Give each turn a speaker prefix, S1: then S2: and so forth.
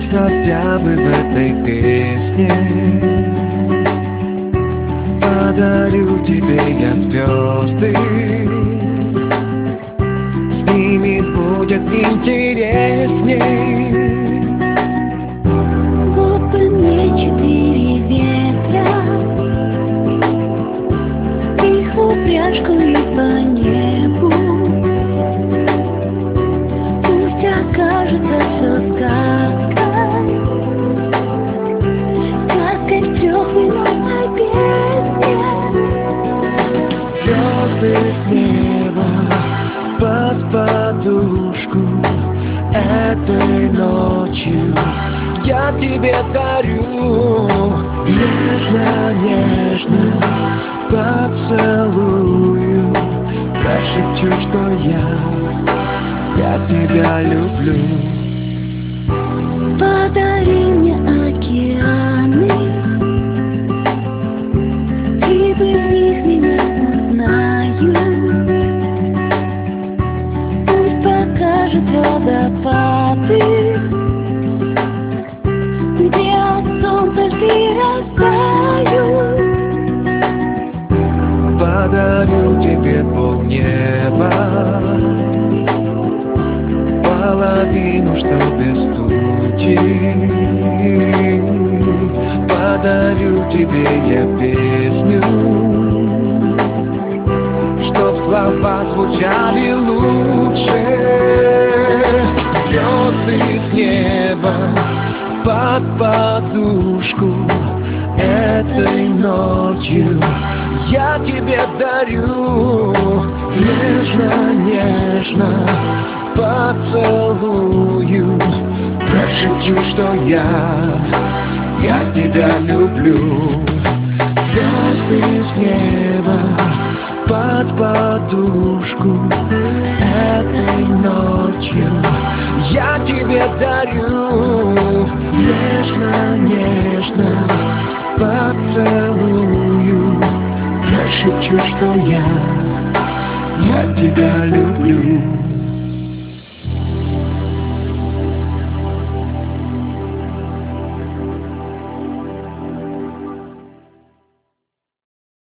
S1: хотя бы в этой песне. Подарю тебе я звезды, с ними будет интересней.
S2: Вот бы мне 4 ветра, их упряжку и по небу. Пусть окажется все сказкой, сказкой в трехминутной песне.
S1: Звезды с неба под подушку этой ночью я тебе дарю. Нежно-нежно поцелую, прошепчу, что я тебя люблю.
S2: Подари мне океаны, рыбы в них меня узнают. Пусть покажут водопады, где от солнца льды растают.
S1: Подарю тебе полнеба, половину, что без тучи. Подарю тебе я песню, чтоб слова звучали лучше. Звезды с неба под подушку этой ночью я тебе дарю. Нежно-нежно поцелую, прошепчу, что я тебя люблю. Звезды с неба под подушку этой ночью я тебе дарю. Нежно-нежно поцелую, прошепчу, что я тебя люблю.